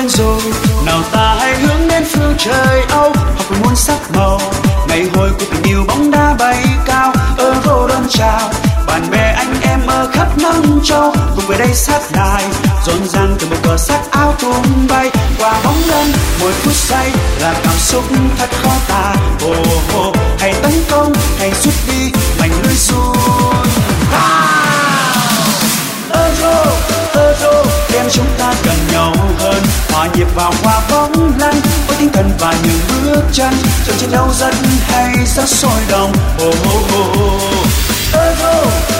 đến rồi, nào ta hãy hướng đến phương trời Âu, học cùng muôn sắc màu. Ngày hội của tình yêu bóng đá bay cao, Euro đón chào bạn bè anh em ở khắp năm châu, cùng về đây sát đài rộn ràng từ một cờ sắc áo tung bay. Qua bóng lăn mỗi phút giây là cảm xúc thật khó tả. Hãy tấn công, hãy rút đi mảnh lưới xuôi. Euro, đêm chúng ta gần nhau hơn, hòa nhịp vào qua bóng lăn với tinh thần và những bước chân, trận chiến đấu rất hay rất sôi động. Euro,